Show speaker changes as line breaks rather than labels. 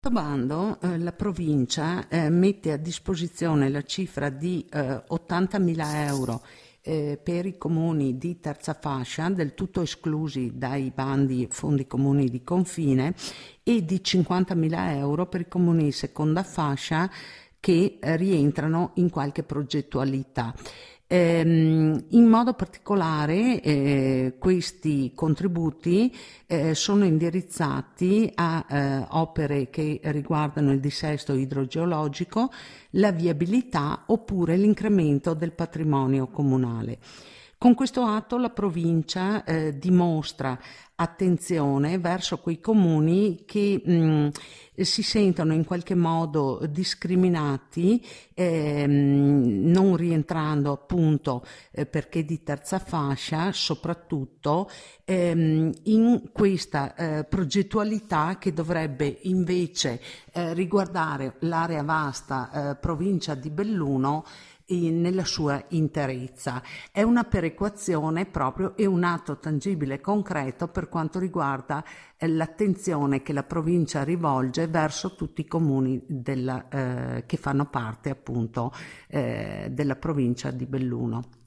Questo bando, la provincia mette a disposizione la cifra di 80.000 euro per i comuni di terza fascia, del tutto esclusi dai bandi fondi comuni di confine, e di 50.000 euro per i comuni di seconda fascia che rientrano in qualche progettualità. In modo particolare questi contributi sono indirizzati a opere che riguardano il dissesto idrogeologico, la viabilità oppure l'incremento del patrimonio comunale. Con questo atto la provincia dimostra attenzione verso quei comuni che si sentono in qualche modo discriminati, non rientrando appunto perché di terza fascia, soprattutto in questa progettualità che dovrebbe invece riguardare l'area vasta provincia di Belluno nella sua interezza. È una perequazione proprio e un atto tangibile e concreto per quanto riguarda l'attenzione che la provincia rivolge verso tutti i comuni che fanno parte appunto della provincia di Belluno.